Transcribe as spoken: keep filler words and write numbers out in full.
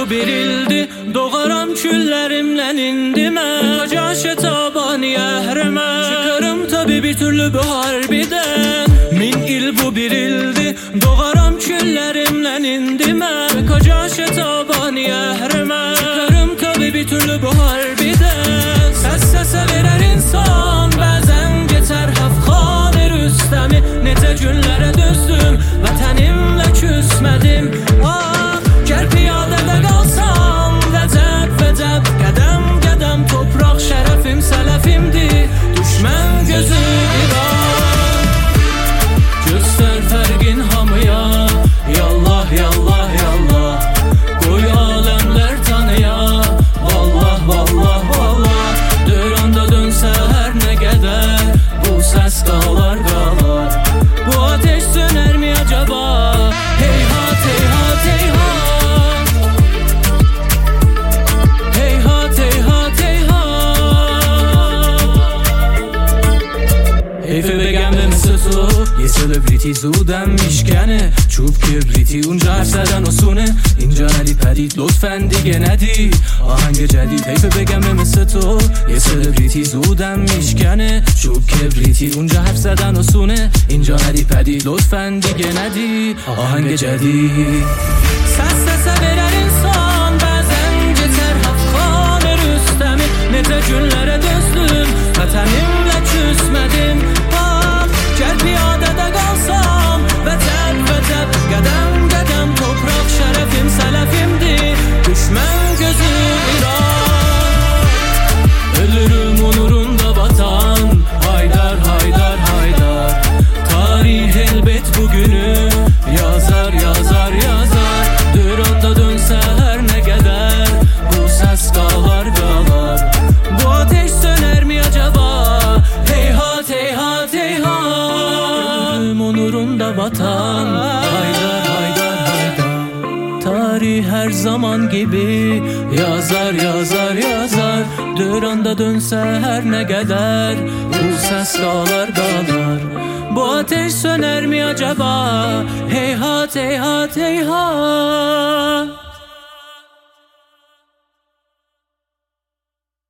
bir ildi, doğaram küllerimle indi mən. Kacaşı tabani əhrəmə, çıkarım tabi bir türlü bu harbiden. Min il bu bir ildi, doğaram küllerimle indi mən. Kacaşı tabani əhrəmə, çıkarım tabi bir türlü bu harbiden. Səs səsə verər insan, bəzən geçər Həfxan Rüstəmi. Necə günlərə dözdüm, vətənimlə küsmədim. Ah, gəl piyadədə qalsam, vəcəb vəcəb, qədəm qədəm topraq şərəfim sələfimdir. Düşmən gözü İran, göstər fərqin hamıya. Yallah yallah yallah, qoy aləmlər tanıya. Vallah vallah vallah, döranda dönsə hər nə qədər, bu səs qalar qalar. Bu ateş söner mi acaba? Heyhat heyhat heyhat, heyhat heyhat heyhat. Heyfe بگم به مثل تو یه سلبریتی زودم میشکنه. چوب کبریتی اونجا حرف زدن آسونه، اینجا علی پدید لطفاً دیگه ندی آهنگ جدید. حیفه بگم به مثل تو یه سلبریتی زودم میشکنه. چوب کبریتی اونجا حرف زدن آسونه، اینجا علی پدید لطفاً دیگه ندی آهنگ جدید. سس سس verər insan, bəzən geçər Həfxan Rüstəmi. Necə günlərə dözdüm, vətənimlə küsmədim. Bak, gəl piyadədə qalsam, vəcəb vəcəb, qədəm qədəm topraq şərəfim sələfimdir. Düşmən gözü İran, ölürüm onurunda vatan. Haydar haydar haydar, tarih elbet bugünü yazar yazar yazar. Döranda dönsə hər nə qədər, bu səs qalar qalar. Bu ateş söner mi acaba? Heyhat heyhat heyhat, ölürüm onurunda vatan. Haydar haydar haydar, tarih her zaman gibi yazar yazar yazar. Döranda dönsə hər nə qədər, bu səs qalar qalar. Bu ateş söner mi acaba? Heyhat heyhat heyhat.